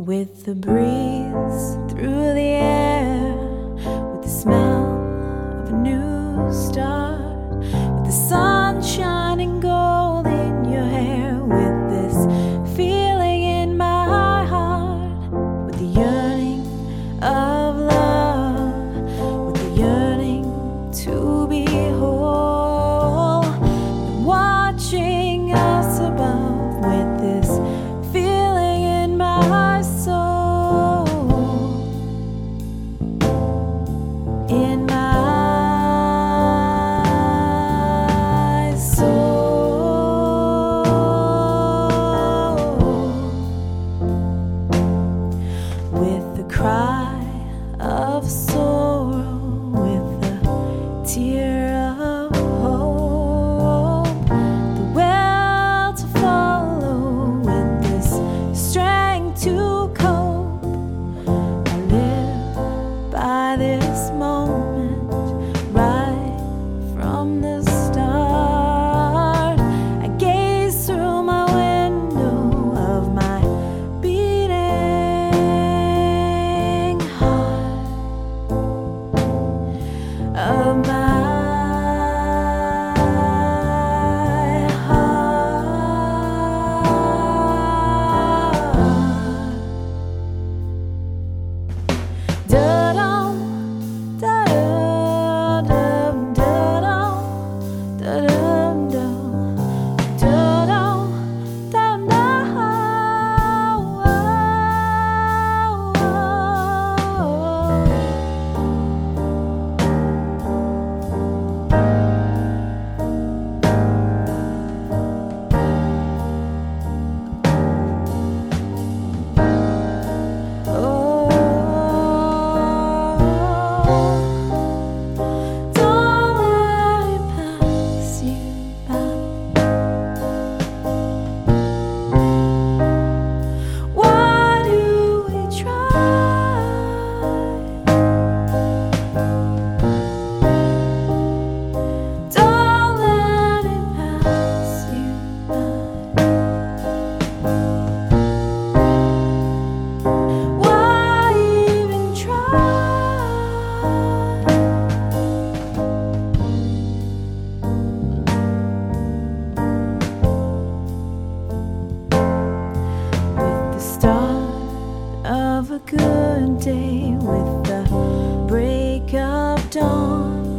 with the breeze through the air, with the smell of a new start, with the sun shining gold in your hair, with this feeling in my heart, with the yearning of love, with the yearning to be whole, and watching us above, with this feeling in my soul, in my soul, with the cry of sorrow, with the tear of hope, the will to follow, with this strength to cope. I live by this moment right from the start. I gaze through my window of my beating heart, of my heart. Da-dum, da-dum, da-dum, da-dum, da-dum, da-dum, don't let it pass you by. Why do we try? Don't let it pass you by. Why even try? With the start of a good day, with the break of dawn,